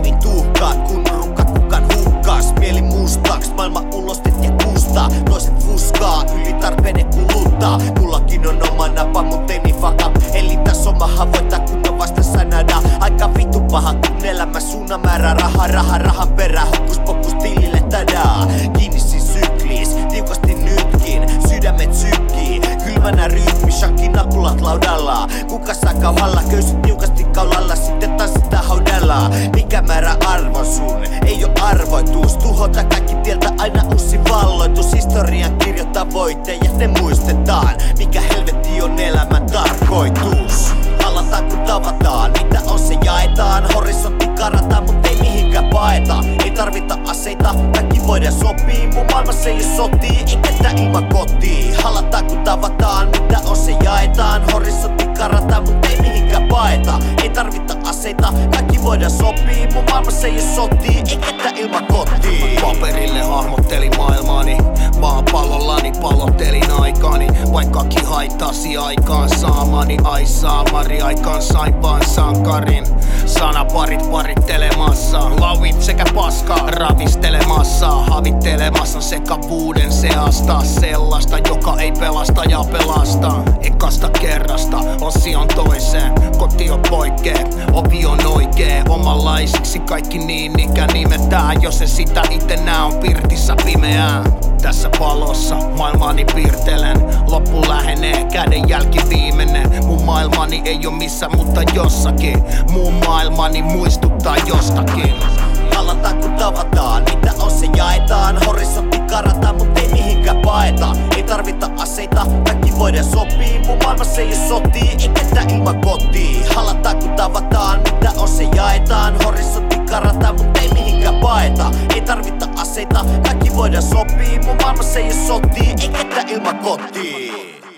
Teini tuhkaat, kun rukkat kukan hukkaas. Mieli mustaks, maailma ulostet ja kustaa. Toiset fuskaa, yli tarpeiden kuluttaa. Mullakin on oma napa, mut ei niin fuck up. Eli tässä on maha voittaa, kun on vastassa nada. Aika vittu paha, kun elämä suunnan määrä. Rahan perä, hokkus pokkus tilille tadaa. Kiinni siis sykliis, tiukasti nytkin. Sydämet sykkii, kylmänä rytmi. Shakin nakulat laudalla. Kuka saa kauhalla, köysit niukasti kaulalla. Sitten tanssitaan haudalla. Mikä määrä arvon sun? Ei oo arvoitus. Tuhota kaikki tieltä aina uusi valloitus. Historian kirjoittaa voittajat, ne muistetaan. Mikä helvetti on elämän tarkoitus? Hallataan kun tavataan, mitä on se jaetaan. Horisontti karataan, mut ei mihinkään paeta. Ei tarvita aseita, kaikki voidaan sopii. Mun maailmassa ei oo sotii, ei ketään ilman kotiin. Hallataan kun tavataan, mitä on se jaetaan. Horisontti karataan, mut ei mihinkään paeta. Ei tarvita aseita, kaikki voidaan sopii. Mun maailmassa ei oo sotii, ei ketään ilman kotiin. Paperille hahmottelin maailmaani, maapallollani palottelin aikaani. Vaikkakin haittasi aikaan saamani. Ai saamari, aikaan sain vaan sankarin. Sanaparit parittelemassa, lauvit sekä paskaa ravistelemassa. Havittelemassa sekavuuden seasta. Sellaista, joka ei pelasta ja pelasta. Ekasta kerrasta, osion toiseen. Koti on poikkee, ovi on oikee. Omanlaisiksi kaikki niin ikä nimetään. Jos se sitä ite nää on pirtissä pimeää. Tässä valossa maailmaani piirtelen. Loppu lähenee, kädenjälki viimeinen. Mun maailmani ei oo missä, mutta jossakin. Mun maailmani muistuttaa jostakin. Hallataan kun tavataan, mitä on se jaetaan. Horisontti karataan, mut ei mihinkään paeta. Ei tarvita aseita, kaikki voidaan sopii. Mun maailmassa ei oo sotii, ei ketään ilman kotiin. Hallataan kun tavataan, mitä on se jaetaan. Horisontti karataan, mut ei mihinkään paeta. Ei tarvita aseita, kaikki voidaan sopii. Mun maailmassa ei oo sotii, ei ketään ilman kotiin.